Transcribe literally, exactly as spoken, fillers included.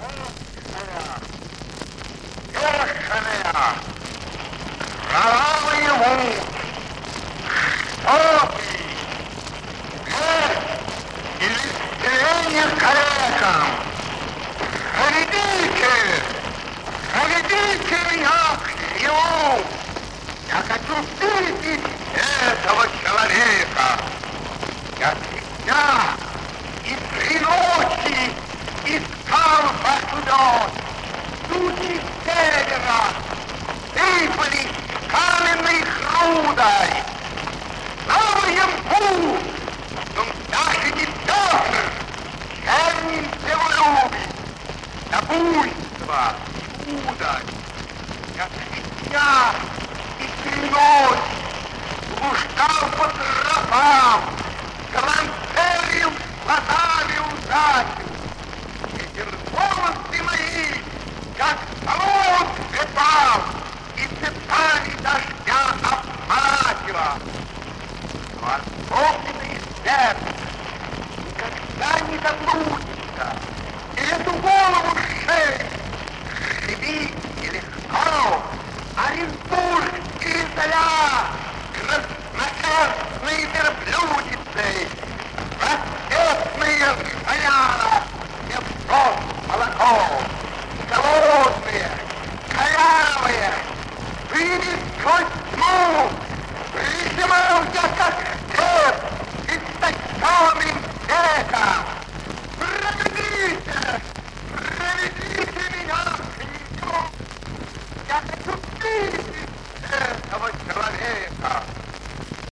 бешеная, кровавый муж, что ты, смерть или стеление калекам? Заведите, заведите меня к нему. Я хочу видеть этого человека. Я всегда и три ночи искал вашу дочь. Тучи севера сыпались каменной грудой. Новым путь, но даже не Петр, чернился в любви. Добуйство, чудо, я три дня и три ночи блуждал по тропам, галантерил глазами удачу. Ветер волосы мои, как салон скрипал, и цепами дождя обматывал. Но особенное сердце никогда не заблудится, и эту голову шею живи и легко, оренбургские заля